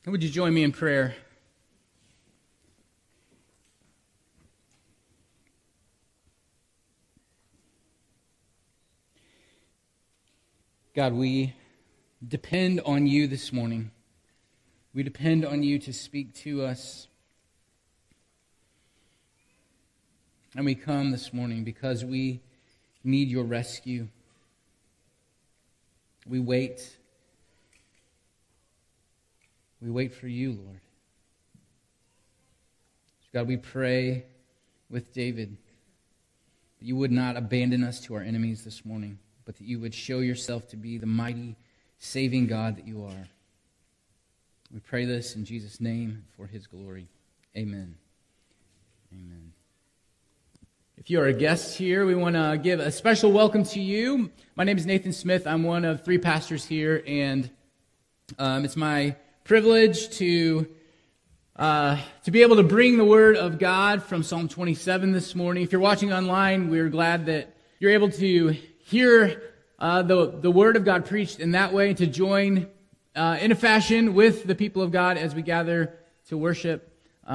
Would you join me in prayer? God, we depend on you this morning. We depend on you to speak to us. And we come this morning because we need your rescue. We wait. We wait for you, Lord. God, we pray with David that you would not abandon us to our enemies this morning, but that you would show yourself to be the mighty, saving God that you are. We pray this in Jesus' name for his glory. Amen. Amen. If you are a guest here, we want to give a special welcome to you. My name is Nathan Smith. I'm one of 3 pastors here, and it's my privilege to be able to bring the Word of God from Psalm 27 this morning. If you're watching online, we're glad that you're able to hear the Word of God preached in that way, to join in a fashion with the people of God as we gather to worship.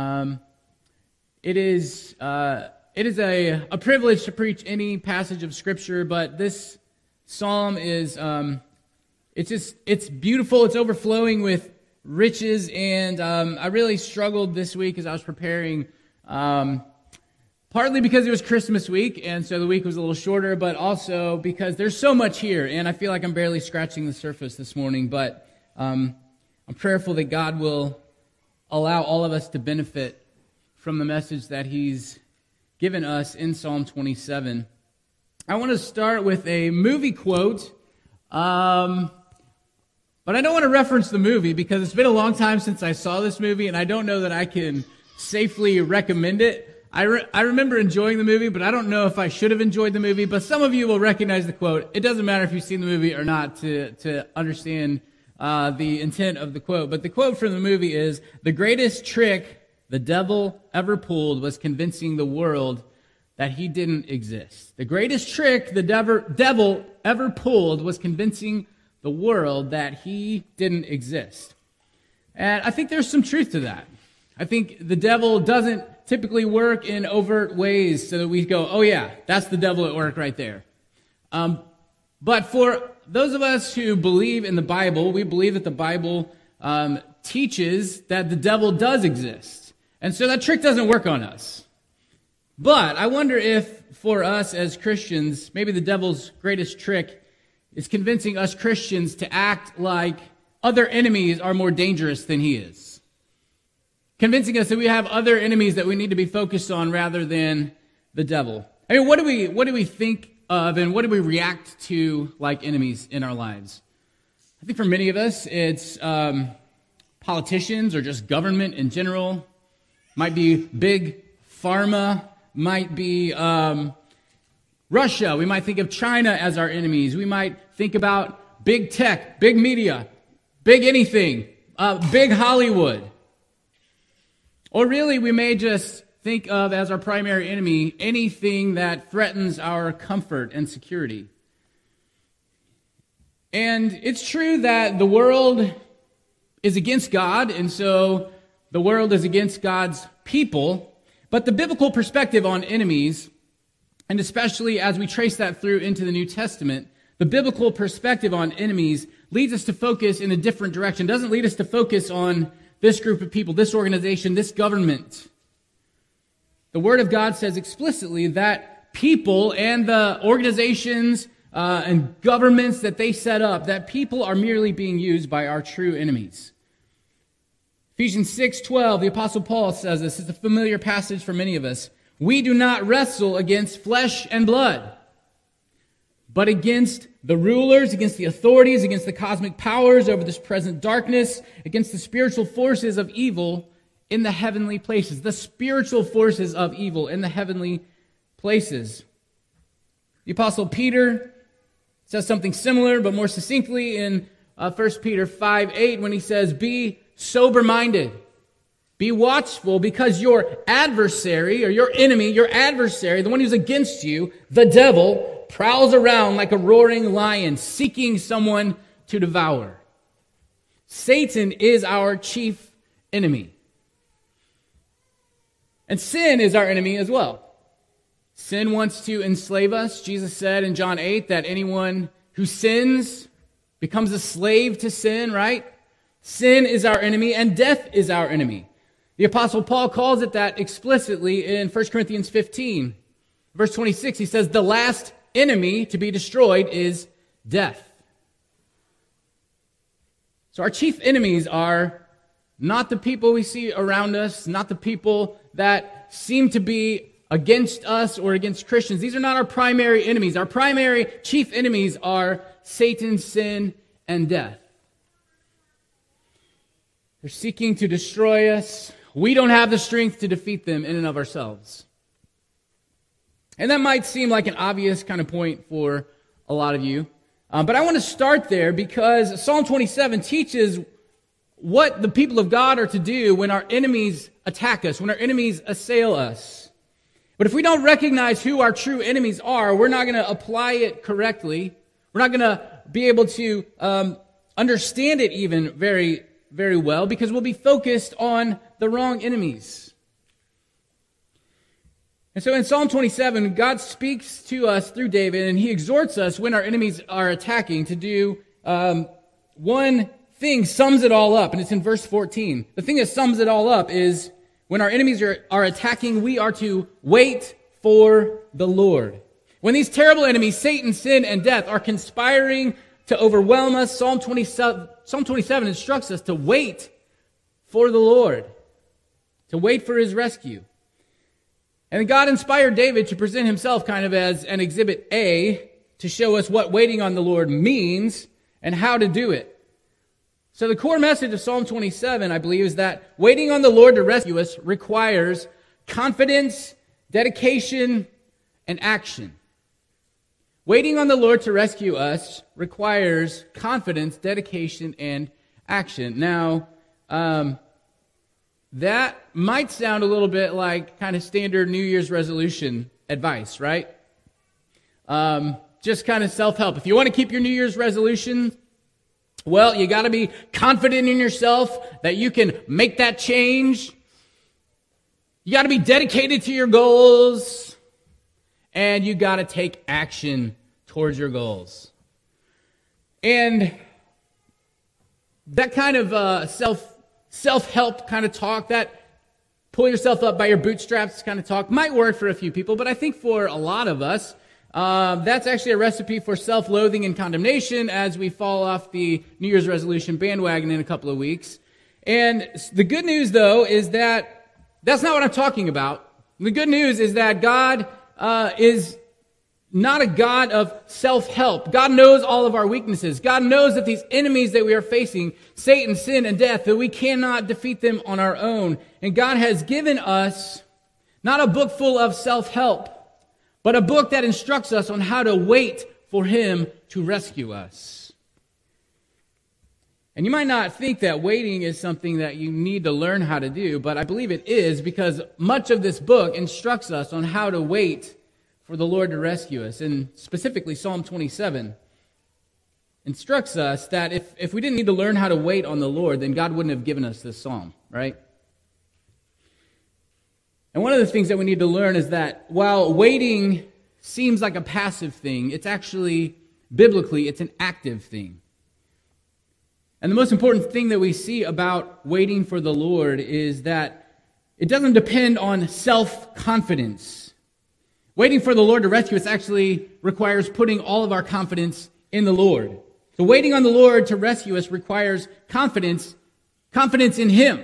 It is a privilege to preach any passage of Scripture, but this psalm is it's beautiful. It's overflowing with riches, and I really struggled this week as I was preparing, partly because it was Christmas week, and so the week was a little shorter, but also because there's so much here, and I feel like I'm barely scratching the surface this morning, but I'm prayerful that God will allow all of us to benefit from the message that He's given us in Psalm 27. I want to start with a movie quote, but I don't want to reference the movie because it's been a long time since I saw this movie, and I don't know that I can safely recommend it. I remember enjoying the movie, but I don't know if I should have enjoyed the movie. But some of you will recognize the quote. It doesn't matter if you've seen the movie or not to understand the intent of the quote. But the quote from the movie is, "The greatest trick the devil ever pulled was convincing the world that he didn't exist." The greatest trick the devil ever pulled was convincing the world that he didn't exist. And I think there's some truth to that. I think the devil doesn't typically work in overt ways so that we go, oh yeah, that's the devil at work right there. But for those of us who believe in the Bible, we believe that the Bible teaches that the devil does exist. And so that trick doesn't work on us. But I wonder if for us as Christians, maybe the devil's greatest trick is convincing us Christians to act like other enemies are more dangerous than he is. Convincing us that we have other enemies that we need to be focused on rather than the devil. I mean, what do we think of and what do we react to like enemies in our lives? I think for many of us, it's politicians or just government in general. Might be big pharma, might be Russia. We might think of China as our enemies. We might think about big tech, big media, big anything, big Hollywood. Or really, we may just think of as our primary enemy anything that threatens our comfort and security. And it's true that the world is against God, and so the world is against God's people. But the biblical perspective on enemies, and especially as we trace that through into the New Testament, the biblical perspective on enemies leads us to focus in a different direction. It doesn't lead us to focus on this group of people, this organization, this government. The Word of God says explicitly that people and the organizations and governments that they set up, that people are merely being used by our true enemies. Ephesians 6:12, the Apostle Paul says this. It's a familiar passage for many of us. "We do not wrestle against flesh and blood, but against the rulers, against the authorities, against the cosmic powers over this present darkness, against the spiritual forces of evil in the heavenly places." The spiritual forces of evil in the heavenly places. The Apostle Peter says something similar, but more succinctly in 1 Peter 5:8 when he says, "Be sober-minded. Be watchful, because your adversary, or your enemy, your adversary, the one who's against you, the devil, prowls around like a roaring lion, seeking someone to devour." Satan is our chief enemy. And sin is our enemy as well. Sin wants to enslave us. Jesus said in John 8 that anyone who sins becomes a slave to sin, right? Sin is our enemy and death is our enemy. The Apostle Paul calls it that explicitly in 1 Corinthians 15. Verse 26, he says, the last enemy to be destroyed is death. So our chief enemies are not the people we see around us, not the people that seem to be against us or against Christians. These are not our primary enemies. Our primary chief enemies are Satan, sin, and death. They're seeking to destroy us. We don't have the strength to defeat them in and of ourselves. And that might seem like an obvious kind of point for a lot of you. But I want to start there because Psalm 27 teaches what the people of God are to do when our enemies attack us, when our enemies assail us. But if we don't recognize who our true enemies are, we're not going to apply it correctly. We're not going to be able to understand it even very, very well because we'll be focused on the wrong enemies. And so in Psalm 27, God speaks to us through David, and he exhorts us when our enemies are attacking to do one thing, sums it all up, and it's in verse 14. The thing that sums it all up is when our enemies are attacking, we are to wait for the Lord. When these terrible enemies, Satan, sin, and death, are conspiring to overwhelm us, Psalm 27 instructs us to wait for the Lord, to wait for his rescue. And God inspired David to present himself kind of as an exhibit A to show us what waiting on the Lord means and how to do it. So the core message of Psalm 27, I believe, is that waiting on the Lord to rescue us requires confidence, dedication, and action. Waiting on the Lord to rescue us requires confidence, dedication, and action. Now, that might sound a little bit like kind of standard New Year's resolution advice, right? Just kind of self-help. If you want to keep your New Year's resolution, well, you got to be confident in yourself that you can make that change. You got to be dedicated to your goals, and you got to take action towards your goals. And that kind of self-help kind of talk, that pull yourself up by your bootstraps kind of talk might work for a few people, but I think for a lot of us, that's actually a recipe for self-loathing and condemnation as we fall off the New Year's resolution bandwagon in a couple of weeks. And the good news, though, is that that's not what I'm talking about. The good news is that God is not a God of self-help. God knows all of our weaknesses. God knows that these enemies that we are facing, Satan, sin, and death, that we cannot defeat them on our own. And God has given us not a book full of self-help, but a book that instructs us on how to wait for him to rescue us. And you might not think that waiting is something that you need to learn how to do, but I believe it is because much of this book instructs us on how to wait for the Lord to rescue us. And specifically, Psalm 27 instructs us that if we didn't need to learn how to wait on the Lord, then God wouldn't have given us this psalm, right? And one of the things that we need to learn is that while waiting seems like a passive thing, it's actually, biblically, it's an active thing. And the most important thing that we see about waiting for the Lord is that it doesn't depend on self-confidence. Waiting for the Lord to rescue us actually requires putting all of our confidence in the Lord. So waiting on the Lord to rescue us requires confidence in him.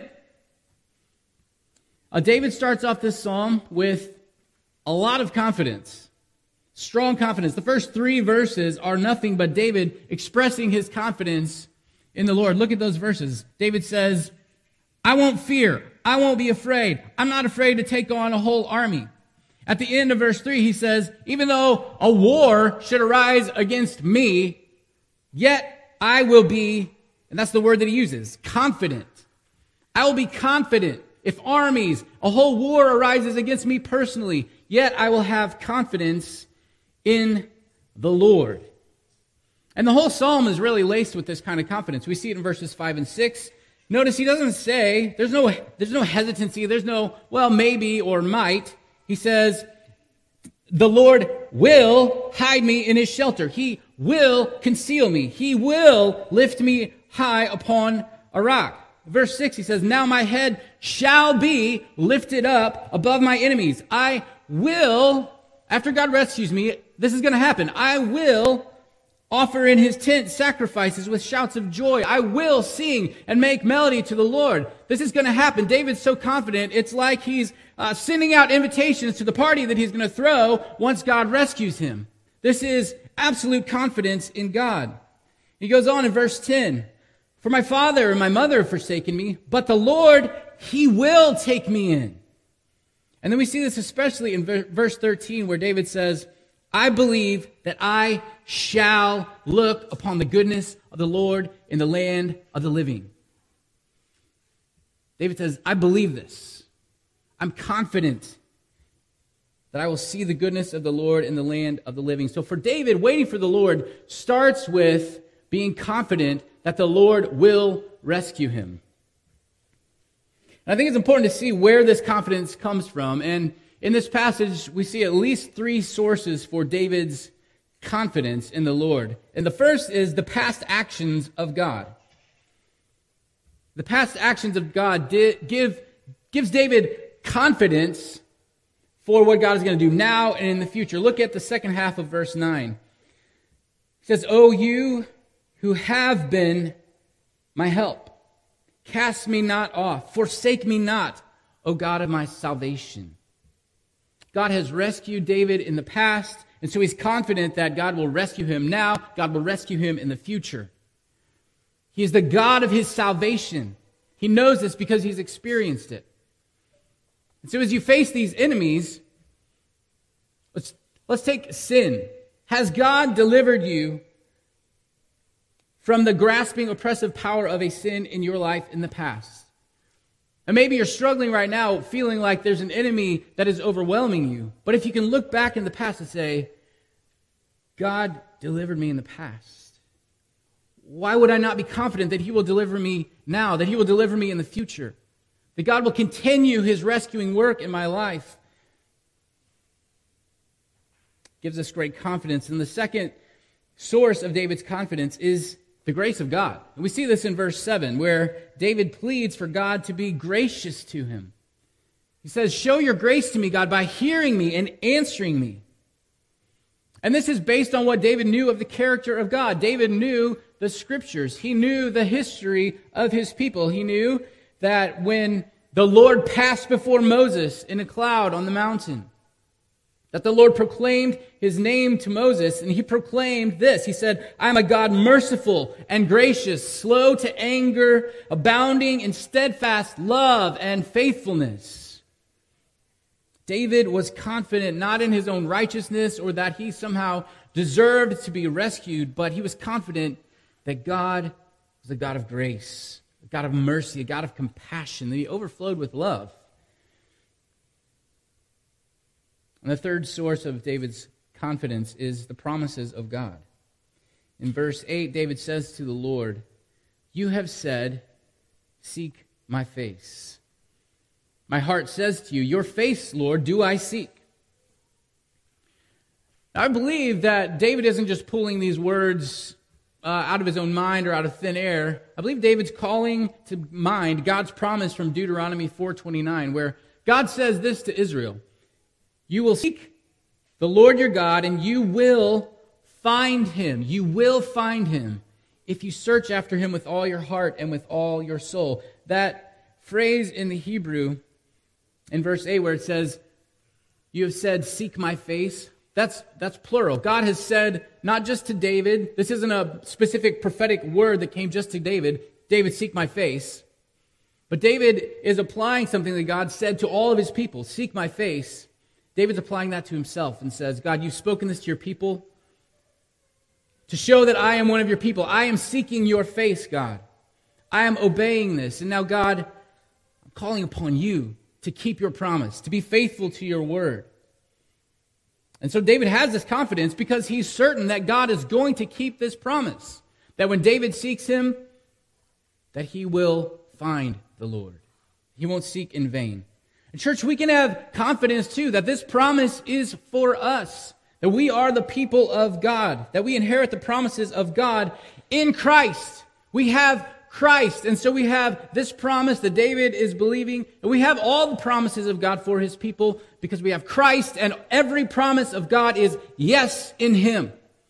David starts off this psalm with a lot of confidence, strong confidence. The first 3 verses are nothing but David expressing his confidence in the Lord. Look at those verses. David says, I won't fear. I won't be afraid. I'm not afraid to take on a whole army. At the end of verse 3, he says, even though a war should arise against me, yet I will be, and that's the word that he uses, confident. I will be confident. If armies, a whole war arises against me personally, yet I will have confidence in the Lord. And the whole psalm is really laced with this kind of confidence. We see it in verses 5 and 6. Notice he doesn't say, there's no hesitancy, there's no, well, maybe or might. He says, the Lord will hide me in his shelter. He will conceal me. He will lift me high upon a rock. Verse 6, he says, now my head shall be lifted up above my enemies. I will, after God rescues me, this is going to happen. I will offer in his tent sacrifices with shouts of joy. I will sing and make melody to the Lord. This is going to happen. David's so confident, it's like he's sending out invitations to the party that he's going to throw once God rescues him. This is absolute confidence in God. He goes on in verse 10, for my father and my mother have forsaken me, but the Lord, he will take me in. And then we see this especially in verse 13 where David says, I believe that I shall look upon the goodness of the Lord in the land of the living. David says, I believe this. I'm confident that I will see the goodness of the Lord in the land of the living. So for David, waiting for the Lord starts with being confident that the Lord will rescue him. And I think it's important to see where this confidence comes from. And in this passage, we see at least 3 sources for David's confidence in the Lord. And the first is the past actions of God. The past actions of God gives David confidence for what God is going to do now and in the future. Look at the second half of verse 9. It says, O you who have been my help, cast me not off, forsake me not, O God of my salvation. God has rescued David in the past, and so he's confident that God will rescue him now, God will rescue him in the future. He is the God of his salvation. He knows this because he's experienced it. And so as you face these enemies, let's take sin. Has God delivered you from the grasping, oppressive power of a sin in your life in the past? And maybe you're struggling right now, feeling like there's an enemy that is overwhelming you. But if you can look back in the past and say, God delivered me in the past, why would I not be confident that he will deliver me now, that he will deliver me in the future, that God will continue his rescuing work in my life? Gives us great confidence. And the second source of David's confidence is the grace of God. And we see this in verse 7, where David pleads for God to be gracious to him. He says, show your grace to me, God, by hearing me and answering me. And this is based on what David knew of the character of God. David knew the scriptures. He knew the history of his people. He knew that when the Lord passed before Moses in a cloud on the mountain, that the Lord proclaimed his name to Moses, and he proclaimed this. He said, I am a God merciful and gracious, slow to anger, abounding in steadfast love and faithfulness. David was confident not in his own righteousness or that he somehow deserved to be rescued, but he was confident that God was a God of grace, a God of mercy, a God of compassion, that he overflowed with love. And the third source of David's confidence is the promises of God. In verse 8, David says to the Lord, you have said, seek my face. My heart says to you, your face, Lord, do I seek. Now, I believe that David isn't just pulling these words out of his own mind or out of thin air. I believe David's calling to mind God's promise from Deuteronomy 4:29, where God says this to Israel, you will seek the Lord your God, and you will find him. You will find him if you search after him with all your heart and with all your soul. That phrase in the Hebrew, in verse 8, where it says, you have said, seek my face, that's plural. God has said, not just to David, this isn't a specific prophetic word that came just to David, David, seek my face. But David is applying something that God said to all of his people, seek my face. David's applying that to himself and says, God, you've spoken this to your people to show that I am one of your people. I am seeking your face, God. I am obeying this. And now, God, I'm calling upon you to keep your promise, to be faithful to your word. And so David has this confidence because he's certain that God is going to keep this promise. That when David seeks him, that he will find the Lord. He won't seek in vain. And church, we can have confidence too that this promise is for us. That we are the people of God. That we inherit the promises of God in Christ. We have Christ. And so we have this promise that David is believing. And we have all the promises of God for his people because we have Christ, and every promise of God is yes in him.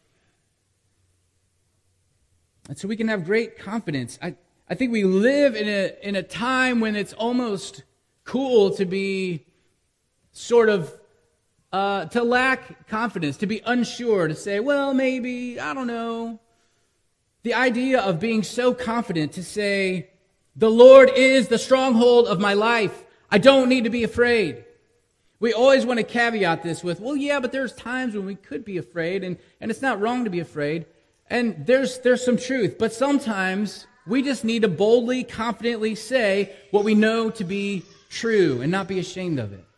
And so we can have great confidence. I think we live in a time when it's almost cool to be sort of, to lack confidence, to be unsure, to say, well, maybe, I don't know. The idea of being so confident to say, the Lord is the stronghold of my life. I don't need to be afraid. We always want to caveat this with, well, yeah, but there's times when we could be afraid, and it's not wrong to be afraid. And there's some truth. But sometimes we just need to boldly, confidently say what we know to be true and not be ashamed of it.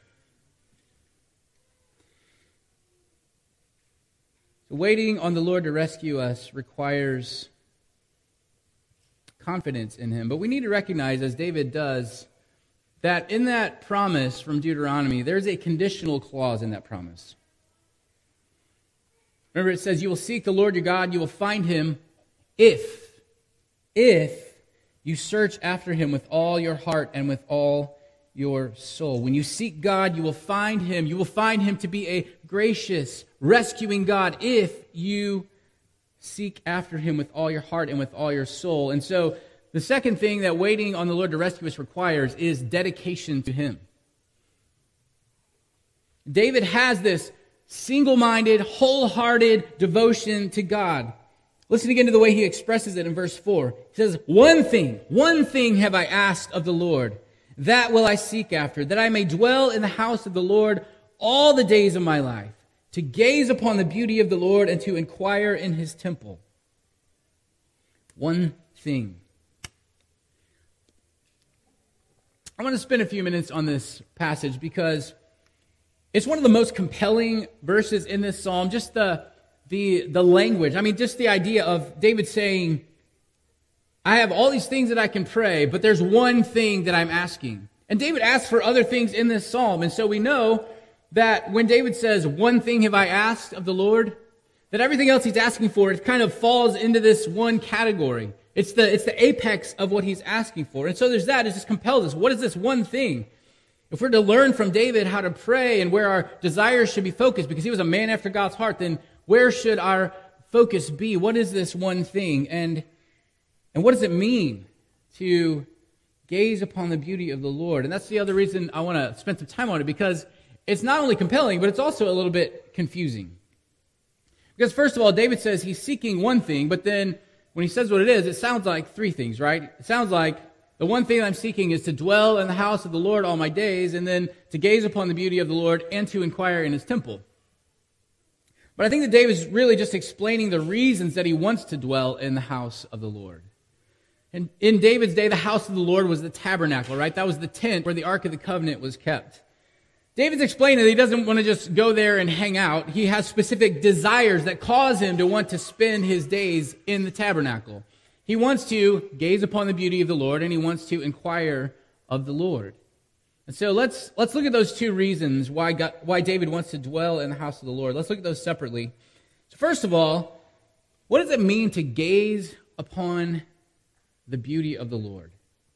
Waiting on the Lord to rescue us requires confidence in him. But we need to recognize, as David does, that in that promise from Deuteronomy, there's a conditional clause in that promise. Remember, it says, you will seek the Lord your God, you will find him if you search after him with all your heart and with all your soul. When you seek God, you will find him. You will find him to be a gracious, rescuing God if you seek after him with all your heart and with all your soul. And so the second thing that waiting on the Lord to rescue us requires is dedication to him. David has this single-minded, wholehearted devotion to God. Listen again to the way he expresses it in verse 4. He says, one thing have I asked of the Lord, that will I seek after, that I may dwell in the house of the Lord all the days of my life, to gaze upon the beauty of the Lord and to inquire in his temple. One thing. I want to spend a few minutes on this passage because it's one of the most compelling verses in this psalm. Just the language. I mean, just the idea of David saying, I have all these things that I can pray, but there's one thing that I'm asking. And David asks for other things in this psalm. And so we know that when David says, one thing have I asked of the Lord, that everything else he's asking for, it kind of falls into this one category. It's the apex of what he's asking for. And so there's that. It just compels us. What is this one thing? If we're to learn from David how to pray and where our desires should be focused, because he was a man after God's heart, then where should our focus be? What is this one thing? And what does it mean to gaze upon the beauty of the Lord? And that's the other reason I want to spend some time on it, because it's not only compelling, but it's also a little bit confusing. Because first of all, David says he's seeking one thing, but then when he says what it is, it sounds like three things, right? It sounds like the one thing I'm seeking is to dwell in the house of the Lord all my days, and then to gaze upon the beauty of the Lord and to inquire in his temple. But I think that David's really just explaining the reasons that he wants to dwell in the house of the Lord. And in David's day, the house of the Lord was the tabernacle, right? That was the tent where the Ark of the Covenant was kept. David's explaining that he doesn't want to just go there and hang out. He has specific desires that cause him to want to spend his days in the tabernacle. He wants to gaze upon the beauty of the Lord, and he wants to inquire of the Lord. And so let's look at those two reasons why David wants to dwell in the house of the Lord. Let's look at those separately. So first of all, what does it mean to gaze upon the beauty of the Lord?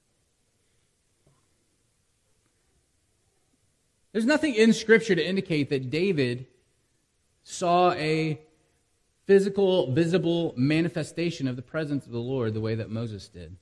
There's nothing in Scripture to indicate that David saw a physical, visible manifestation of the presence of the Lord the way that Moses did.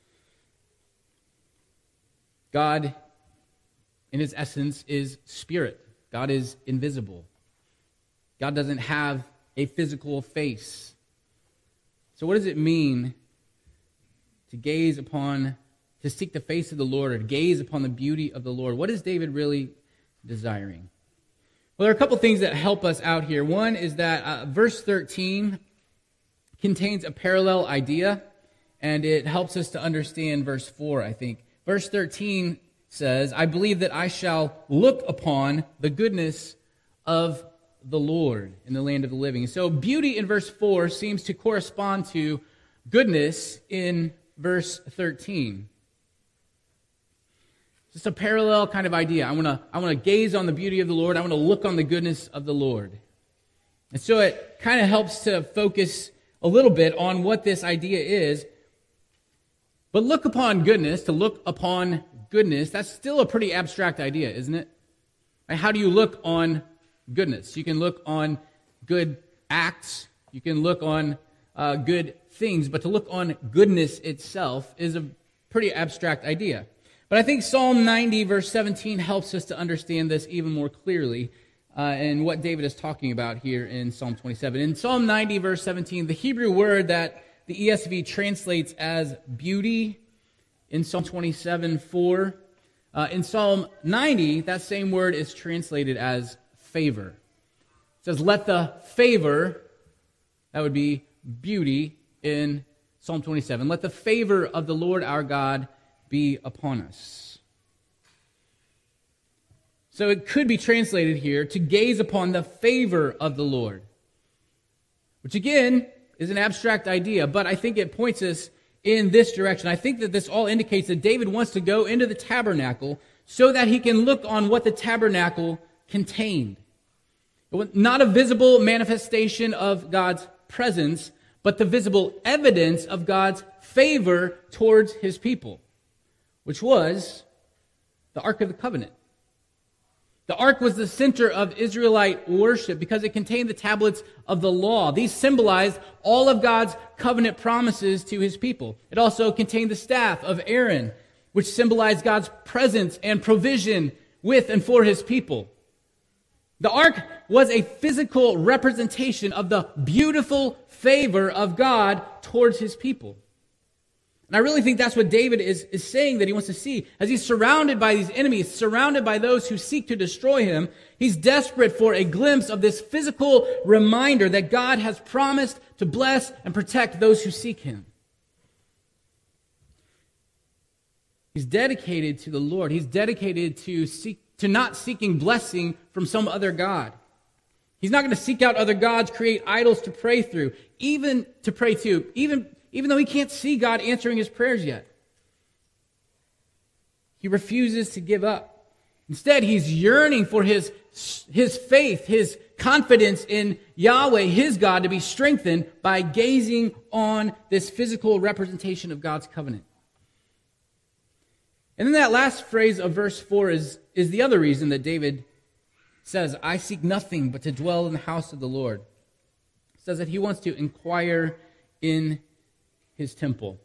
God, in his essence, is spirit. God is invisible. God doesn't have a physical face. So what does it mean to gaze upon, to seek the face of the Lord, or to gaze upon the beauty of the Lord? What is David really desiring? Well, there are a couple things that help us out here. One is that verse 13 contains a parallel idea, and it helps us to understand verse 4, I think. Verse 13 says, I believe that I shall look upon the goodness of the Lord in the land of the living. So beauty in verse 4 seems to correspond to goodness in verse 13. Just a parallel kind of idea. I want to gaze on the beauty of the Lord. I want to look on the goodness of the Lord. And so it kind of helps to focus a little bit on what this idea is. But look upon goodness, to look upon goodness, that's still a pretty abstract idea, isn't it? How do you look on goodness? You can look on good acts. You can look on good things. But to look on goodness itself is a pretty abstract idea. But I think Psalm 90, verse 17, helps us to understand this even more clearly and what David is talking about here in Psalm 27. In Psalm 90, verse 17, the Hebrew word that the ESV translates as beauty in Psalm 27, 4. In Psalm 90, that same word is translated as favor. It says, let the favor, that would be beauty in Psalm 27, let the favor of the Lord our God be upon us. So it could be translated here, to gaze upon the favor of the Lord, which again is an abstract idea, but I think it points us in this direction. I think that this all indicates that David wants to go into the tabernacle so that he can look on what the tabernacle contained. Not a visible manifestation of God's presence, but the visible evidence of God's favor towards his people, which was the Ark of the Covenant. The Ark was the center of Israelite worship because it contained the tablets of the law. These symbolized all of God's covenant promises to his people. It also contained the staff of Aaron, which symbolized God's presence and provision with and for his people. The Ark was a physical representation of the beautiful favor of God towards his people. And I really think that's what David is saying that he wants to see. As he's surrounded by these enemies, surrounded by those who seek to destroy him, he's desperate for a glimpse of this physical reminder that God has promised to bless and protect those who seek him. He's dedicated to the Lord. He's dedicated to not seeking blessing from some other god. He's not going to seek out other gods, create idols to pray through, even though he can't see God answering his prayers yet. He refuses to give up. Instead, he's yearning for his faith, his confidence in Yahweh, his God, to be strengthened by gazing on this physical representation of God's covenant. And then that last phrase of verse 4 is the other reason that David says, I seek nothing but to dwell in the house of the Lord. It says that he wants to inquire in his temple.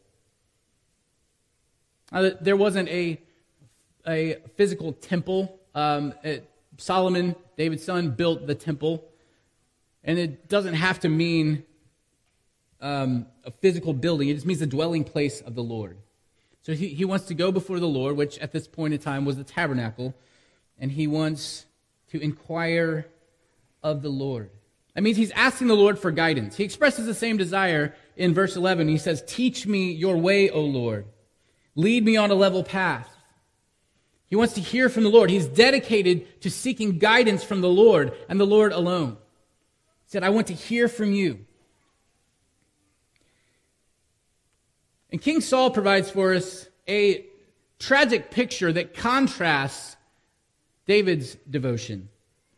There wasn't a physical temple. Solomon, David's son, built the temple. And it doesn't have to mean a physical building. It just means the dwelling place of the Lord. So he wants to go before the Lord, which at this point in time was the tabernacle, and he wants to inquire of the Lord. That means he's asking the Lord for guidance. He expresses the same desire in verse 11. He says, teach me your way, O Lord. Lead me on a level path. He wants to hear from the Lord. He's dedicated to seeking guidance from the Lord and the Lord alone. He said, I want to hear from you. And King Saul provides for us a tragic picture that contrasts David's devotion.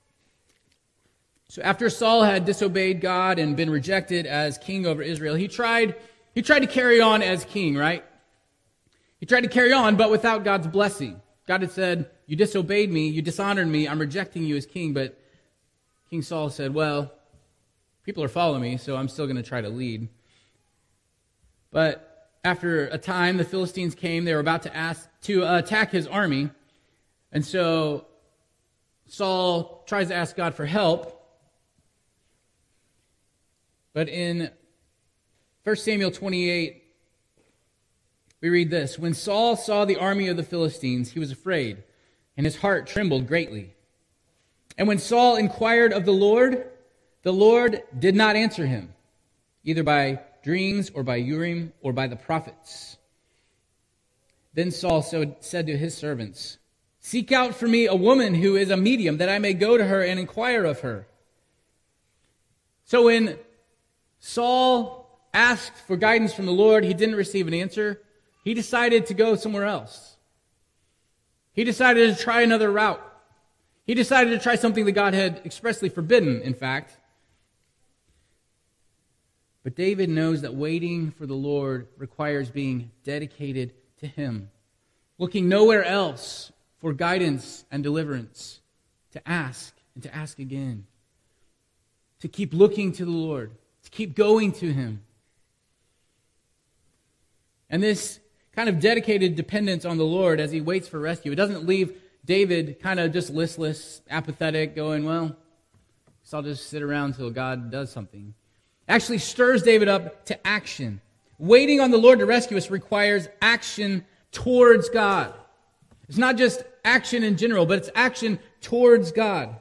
So after Saul had disobeyed God and been rejected as king over Israel, he tried to carry on as king, right? He tried to carry on, but without God's blessing. God had said, you disobeyed me, you dishonored me, I'm rejecting you as king. But King Saul said, well, people are following me, so I'm still going to try to lead. But after a time, the Philistines came. They were about to attack his army. And so Saul tries to ask God for help. But in 1 Samuel 28, we read this. When Saul saw the army of the Philistines, he was afraid, and his heart trembled greatly. And when Saul inquired of the Lord did not answer him, either by dreams or by Urim or by the prophets. Then Saul said to his servants, seek out for me a woman who is a medium, that I may go to her and inquire of her. So when Saul asked for guidance from the Lord, he didn't receive an answer. He decided to go somewhere else. He decided to try another route. He decided to try something that God had expressly forbidden, in fact. But David knows that waiting for the Lord requires being dedicated to Him, looking nowhere else for guidance and deliverance, to ask and to ask again, to keep looking to the Lord, to keep going to Him. And this kind of dedicated dependence on the Lord as He waits for rescue, it doesn't leave David kind of just listless, apathetic, going, well, so I'll just sit around until God does something. Actually stirs David up to action. Waiting on the Lord to rescue us requires action towards God. It's not just action in general, but it's action towards God.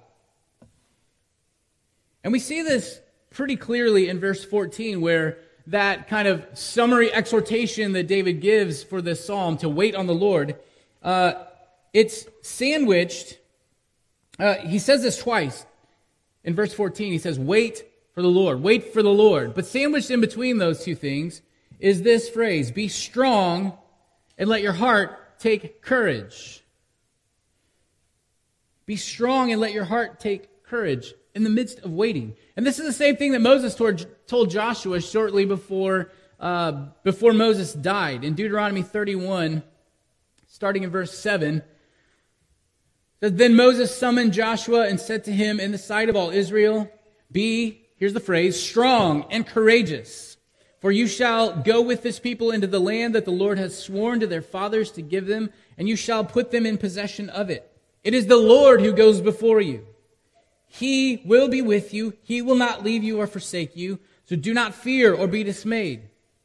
And we see this pretty clearly in verse 14, where that kind of summary exhortation that David gives for this psalm to wait on the Lord, it's sandwiched. He says this twice. In verse 14, he says, wait for the Lord. Wait for the Lord. But sandwiched in between those two things is this phrase, be strong and let your heart take courage. Be strong and let your heart take courage in the midst of waiting. And this is the same thing that Moses told Joshua shortly before Moses died. In Deuteronomy 31, starting in verse 7, says, then Moses summoned Joshua and said to him in the sight of all Israel, be, here's the phrase, strong and courageous, for you shall go with this people into the land that the Lord has sworn to their fathers to give them, and you shall put them in possession of it. It is the Lord who goes before you. He will be with you. He will not leave you or forsake you. So do not fear or be dismayed.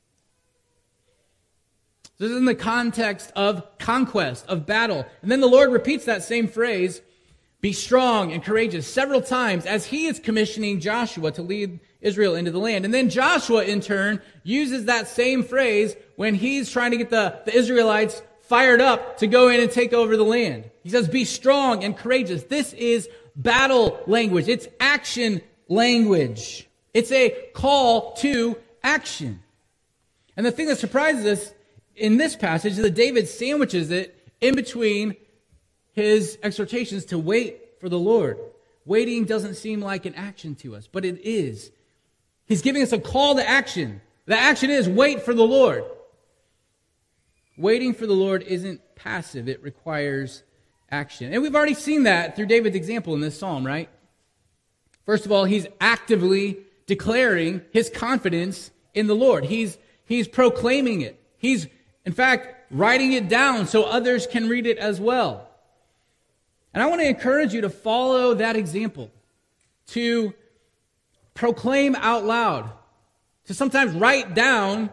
This is in the context of conquest, of battle. And then the Lord repeats that same phrase, be strong and courageous, several times as He is commissioning Joshua to lead Israel into the land. And then Joshua, in turn, uses that same phrase when he's trying to get the Israelites fired up to go in and take over the land. He says, be strong and courageous. This is battle language. It's action language. It's a call to action. And the thing that surprises us in this passage is that David sandwiches it in between his exhortations to wait for the Lord. Waiting doesn't seem like an action to us, but it is. He's giving us a call to action. The action is wait for the Lord. Waiting for the Lord isn't passive. It requires action. And we've already seen that through David's example in this psalm, right? First of all, he's actively declaring his confidence in the Lord. He's proclaiming it. He's, in fact, writing it down so others can read it as well. And I want to encourage you to follow that example, to proclaim out loud, to sometimes write down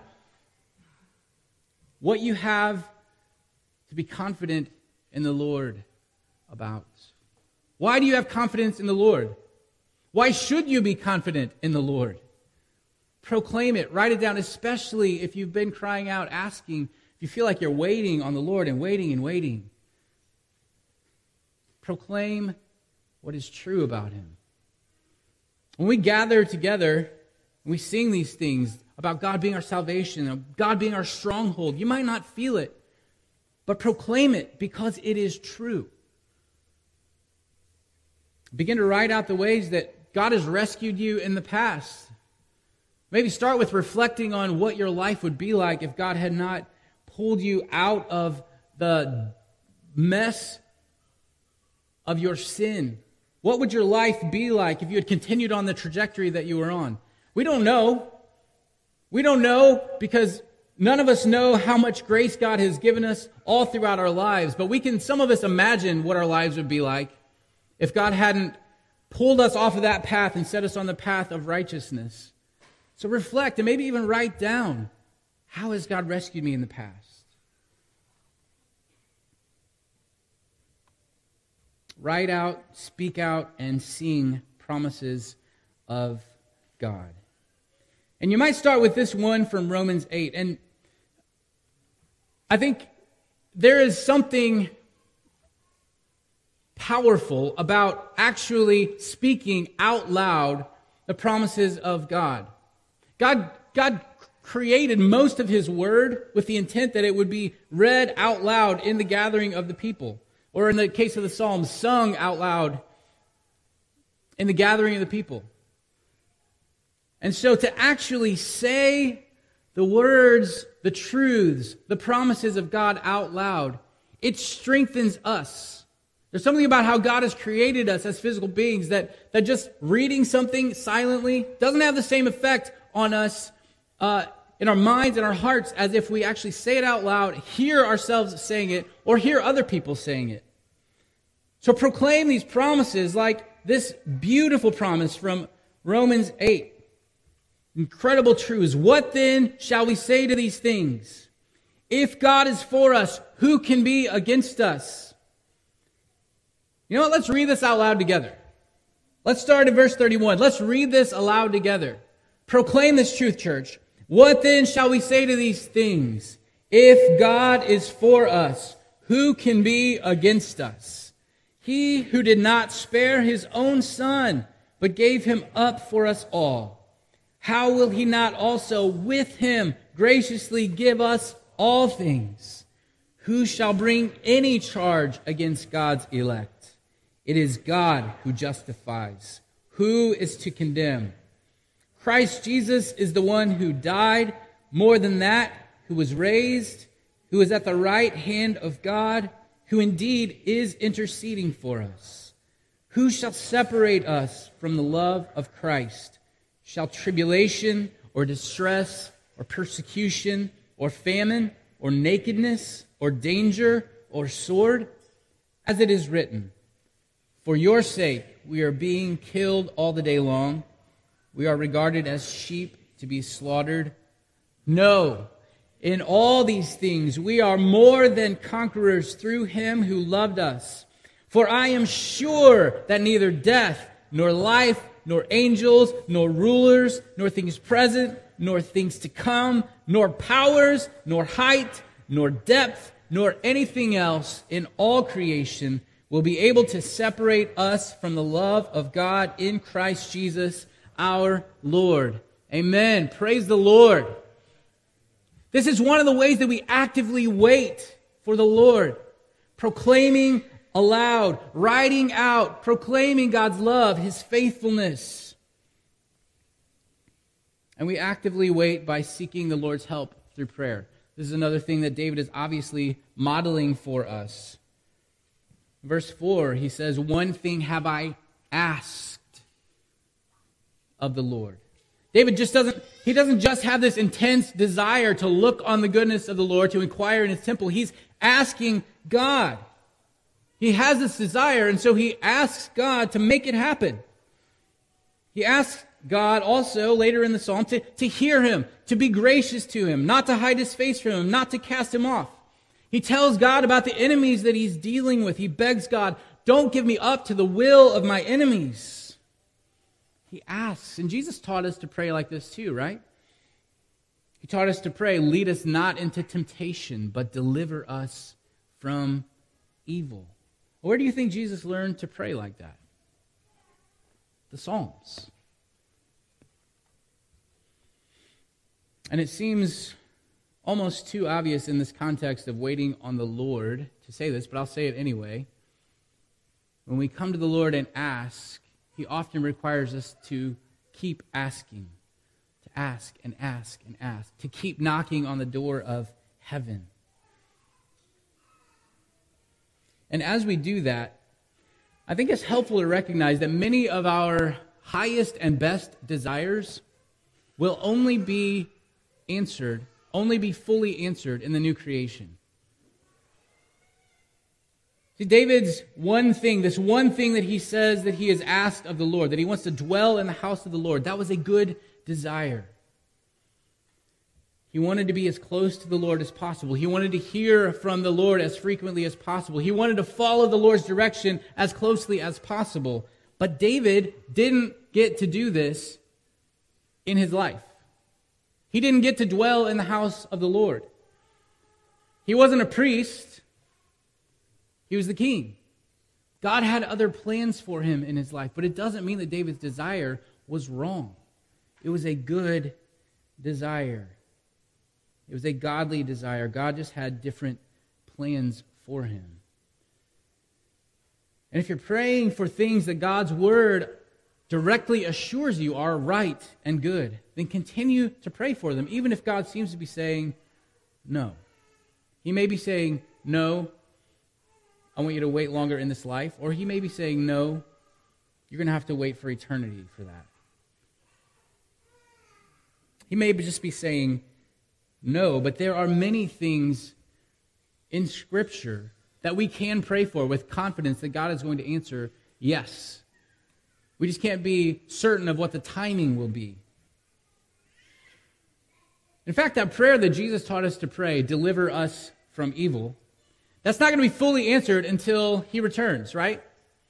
what you have to be confident in the Lord about. Why do you have confidence in the Lord? Why should you be confident in the Lord? Proclaim it, write it down, especially if you've been crying out, asking, if you feel like you're waiting on the Lord and waiting and waiting. Proclaim what is true about Him. When we gather together and we sing these things about God being our salvation, of God being our stronghold, you might not feel it, but proclaim it because it is true. Begin to write out the ways that God has rescued you in the past. Maybe start with reflecting on what your life would be like if God had not pulled you out of the mess of your sin. What would your life be like if you had continued on the trajectory that you were on? We don't know. We don't know because none of us know how much grace God has given us all throughout our lives, but some of us imagine what our lives would be like if God hadn't pulled us off of that path and set us on the path of righteousness. So reflect and maybe even write down, how has God rescued me in the past? Write out, speak out, and sing promises of God. And you might start with this one from Romans 8. And I think there is something powerful about actually speaking out loud the promises of God. God created most of his word with the intent that it would be read out loud in the gathering of the people. Or in the case of the Psalms, sung out loud in the gathering of the people. And so to actually say the words, the truths, the promises of God out loud, it strengthens us. There's something about how God has created us as physical beings that just reading something silently doesn't have the same effect on us in our minds and our hearts as if we actually say it out loud, hear ourselves saying it, or hear other people saying it. So proclaim these promises like this beautiful promise from Romans 8. Incredible truths. What then shall we say to these things? If God is for us, who can be against us? You know what? Let's read this out loud together. Let's start at verse 31. Let's read this aloud together. Proclaim this truth, church. What then shall we say to these things? If God is for us, who can be against us? He who did not spare his own son, but gave him up for us all, how will he not also with him graciously give us all things? Who shall bring any charge against God's elect? It is God who justifies. Who is to condemn? Christ Jesus is the one who died, more than that, who was raised, who is at the right hand of God, who indeed is interceding for us. Who shall separate us from the love of Christ? Shall tribulation or distress or persecution or famine or nakedness or danger or sword? As it is written, for your sake we are being killed all the day long. We are regarded as sheep to be slaughtered. No, in all these things we are more than conquerors through him who loved us. For I am sure that neither death, nor life, nor angels, nor rulers, nor things present, nor things to come, nor powers, nor height, nor depth, nor anything else in all creation will be able to separate us from the love of God in Christ Jesus our Lord. Amen. Praise the Lord. This is one of the ways that we actively wait for the Lord. Proclaiming aloud, writing out, proclaiming God's love, his faithfulness. And we actively wait by seeking the Lord's help through prayer. This is another thing that David is obviously modeling for us. Verse 4, he says, one thing have I asked of the Lord. David doesn't just have this intense desire to look on the goodness of the Lord, to inquire in his temple. He's asking God. He has this desire, and so he asks God to make it happen. He asks God also, later in the psalm, to hear him, to be gracious to him, not to hide his face from him, not to cast him off. He tells God about the enemies that he's dealing with. He begs God, don't give me up to the will of my enemies. He asks, and Jesus taught us to pray like this too, right? He taught us to pray, lead us not into temptation, but deliver us from evil. Where do you think Jesus learned to pray like that? The Psalms. And it seems almost too obvious in this context of waiting on the Lord to say this, but I'll say it anyway. When we come to the Lord and ask, he often requires us to keep asking, to ask and ask and ask, to keep knocking on the door of heaven. And as we do that, I think it's helpful to recognize that many of our highest and best desires will only be fully answered in the new creation. See, David's this one thing that he says that he has asked of the Lord, that he wants to dwell in the house of the Lord, that was a good desire. He wanted to be as close to the Lord as possible. He wanted to hear from the Lord as frequently as possible. He wanted to follow the Lord's direction as closely as possible. But David didn't get to do this in his life. He didn't get to dwell in the house of the Lord. He wasn't a priest. He was the king. God had other plans for him in his life, but it doesn't mean that David's desire was wrong. It was a good desire. It was a godly desire. God just had different plans for him. And if you're praying for things that God's word directly assures you are right and good, then continue to pray for them, even if God seems to be saying no. He may be saying, no, I want you to wait longer in this life. Or he may be saying, no, you're going to have to wait for eternity for that. He may just be saying no, but there are many things in Scripture that we can pray for with confidence that God is going to answer yes. We just can't be certain of what the timing will be. In fact, that prayer that Jesus taught us to pray, deliver us from evil, that's not going to be fully answered until he returns, right?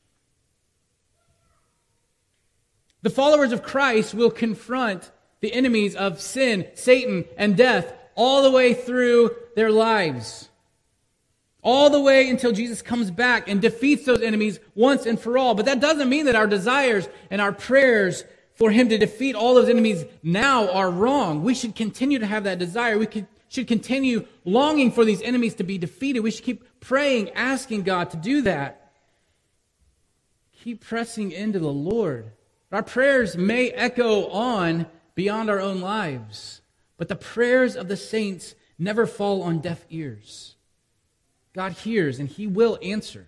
The followers of Christ will confront the enemies of sin, Satan, and death all the way through their lives. All the way until Jesus comes back and defeats those enemies once and for all. But that doesn't mean that our desires and our prayers for him to defeat all those enemies now are wrong. We should continue to have that desire. We should continue longing for these enemies to be defeated. We should keep praying, asking God to do that. Keep pressing into the Lord. Our prayers may echo on beyond our own lives, but the prayers of the saints never fall on deaf ears. God hears and he will answer.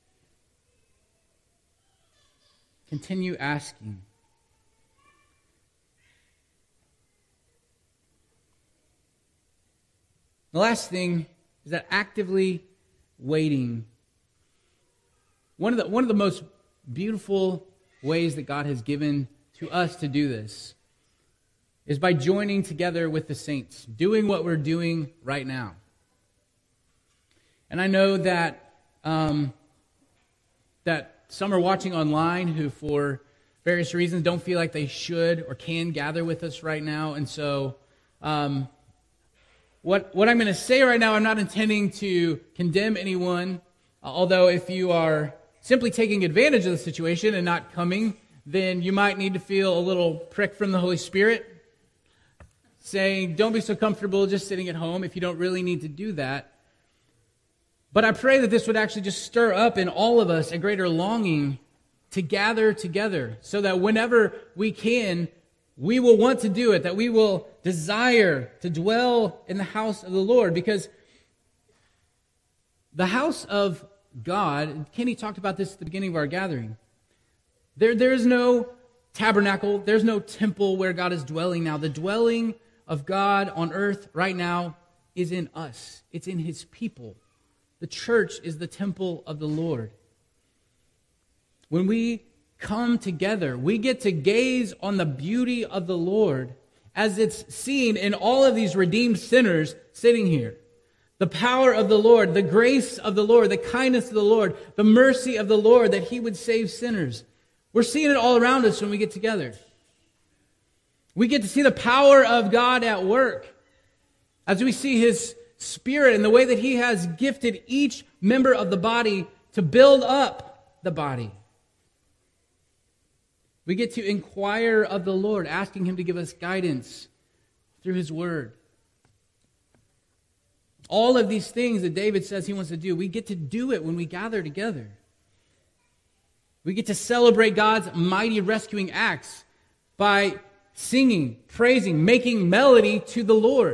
Continue asking. The last thing is that actively waiting. One of the most beautiful ways that God has given to us to do this is by joining together with the saints, doing what we're doing right now. And I know that that some are watching online who, for various reasons, don't feel like they should or can gather with us right now. And so what I'm going to say right now, I'm not intending to condemn anyone, although if you are simply taking advantage of the situation and not coming, then you might need to feel a little prick from the Holy Spirit saying, don't be so comfortable just sitting at home if you don't really need to do that. But I pray that this would actually just stir up in all of us a greater longing to gather together so that whenever we can, we will want to do it, that we will desire to dwell in the house of the Lord. Because the house of God, Kenny talked about this at the beginning of our gathering, there is no tabernacle, there's no temple where God is dwelling now. The dwelling of God on earth right now is in us. It's in his people. The church is the temple of the Lord. When we come together, we get to gaze on the beauty of the Lord as it's seen in all of these redeemed sinners sitting here. The power of the Lord, the grace of the Lord, the kindness of the Lord, the mercy of the Lord that he would save sinners. We're seeing it all around us when we get together. We get to see the power of God at work as we see his Spirit and the way that he has gifted each member of the body to build up the body. We get to inquire of the Lord, asking him to give us guidance through his word. All of these things that David says he wants to do, we get to do it when we gather together. We get to celebrate God's mighty rescuing acts by singing, praising, making melody to the Lord.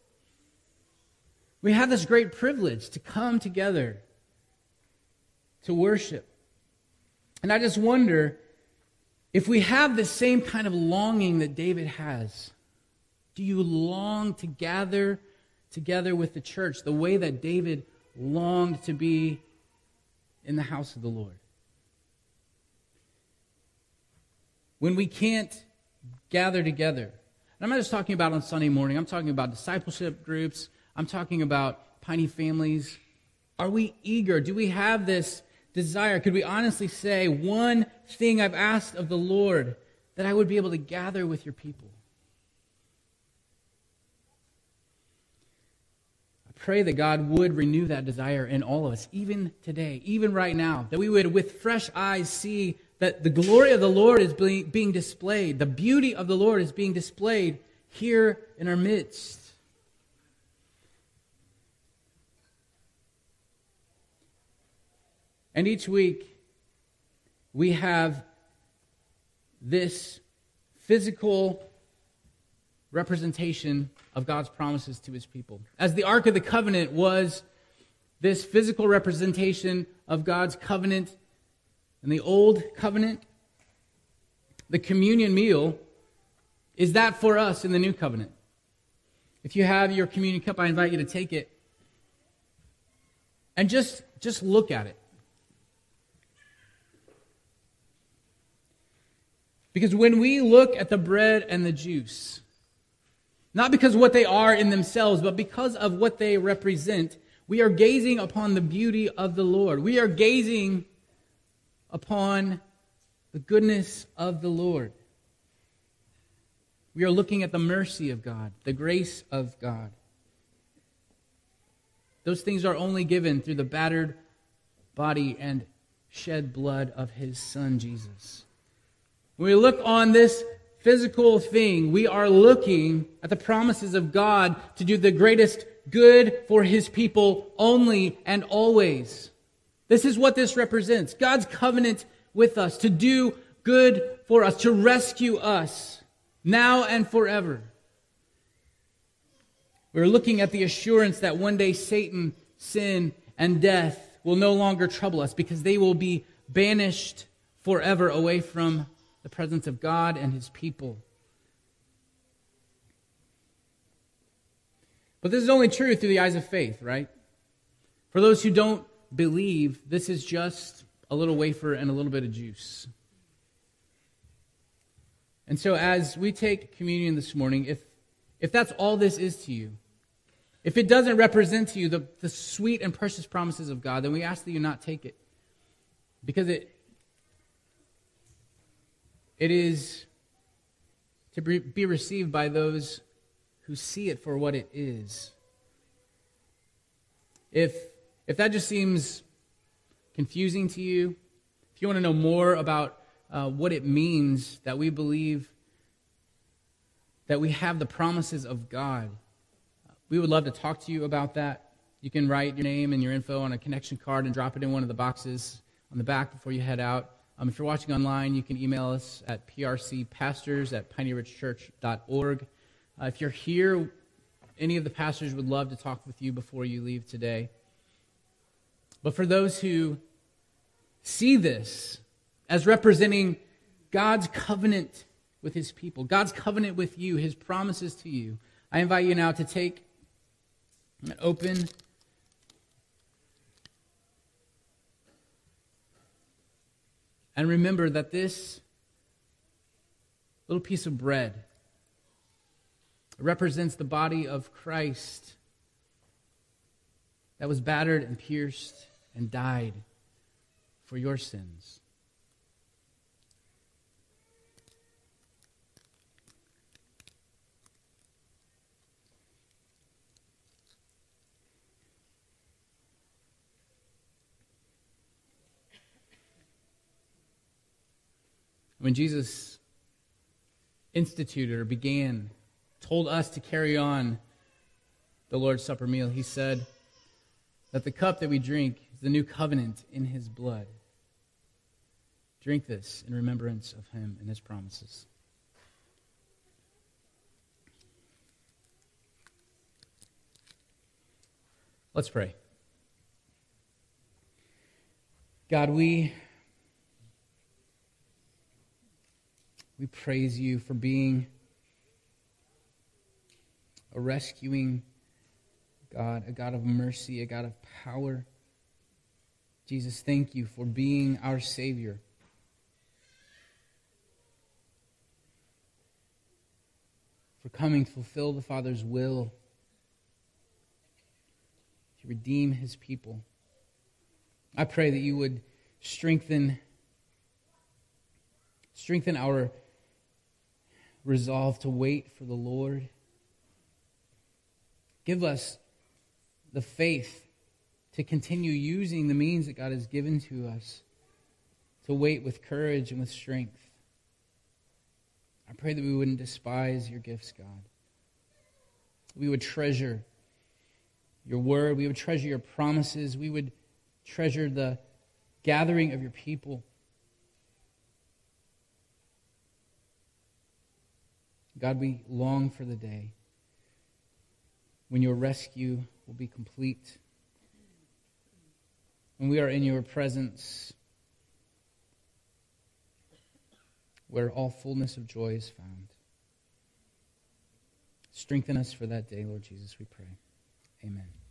We have this great privilege to come together to worship. And I just wonder if we have the same kind of longing that David has. Do you long to gather together with the church the way that David longed to be in the house of the Lord? When we can't gather together, and I'm not just talking about on Sunday morning, I'm talking about discipleship groups, I'm talking about Piney families. Are we eager? Do we have this desire? Could we honestly say, one thing I've asked of the Lord, that I would be able to gather with your people? I pray that God would renew that desire in all of us, even today, even right now, that we would with fresh eyes see that the glory of the Lord is being displayed. The beauty of the Lord is being displayed here in our midst. And each week, we have this physical representation of God's promises to his people. As the Ark of the Covenant was this physical representation of God's covenant in the Old Covenant, the communion meal is that for us in the New Covenant. If you have your communion cup, I invite you to take it and just look at it. Because when we look at the bread and the juice, not because of what they are in themselves, but because of what they represent, we are gazing upon the beauty of the Lord. We are gazing upon the goodness of the Lord. We are looking at the mercy of God, the grace of God. Those things are only given through the battered body and shed blood of his Son, Jesus. When we look on this physical thing, we are looking at the promises of God to do the greatest good for his people only and always. This is what this represents. God's covenant with us to do good for us, to rescue us now and forever. We're looking at the assurance that one day Satan, sin, and death will no longer trouble us because they will be banished forever away from the presence of God and his people. But this is only true through the eyes of faith, right? For those who don't believe, this is just a little wafer and a little bit of juice. And so as we take communion this morning, if that's all this is to you, if it doesn't represent to you the sweet and precious promises of God, then we ask that you not take it. Because it is to be received by those who see it for what it is. If that just seems confusing to you, if you want to know more about what it means that we believe that we have the promises of God, we would love to talk to you about that. You can write your name and your info on a connection card and drop it in one of the boxes on the back before you head out. If you're watching online, you can email us at prcpastors@pineyridgechurch.org. If you're here, any of the pastors would love to talk with you before you leave today. But for those who see this as representing God's covenant with his people, God's covenant with you, his promises to you, I invite you now to take and open and remember that this little piece of bread represents the body of Christ that was battered and pierced and died for your sins. When Jesus instituted or told us to carry on the Lord's Supper meal, he said that the cup that we drink is the new covenant in his blood. Drink this in remembrance of him and his promises. Let's pray. God, we praise you for being a rescuing God, a God of mercy, a God of power. Jesus, thank you for being our Savior. For coming to fulfill the Father's will, to redeem his people. I pray that you would strengthen our resolve to wait for the Lord. Give us the faith to continue using the means that God has given to us to wait with courage and with strength. I pray that we wouldn't despise your gifts, God. We would treasure your word. We would treasure your promises. We would treasure the gathering of your people. God, we long for the day when your rescue will be complete, when we are in your presence, where all fullness of joy is found. Strengthen us for that day, Lord Jesus, we pray. Amen.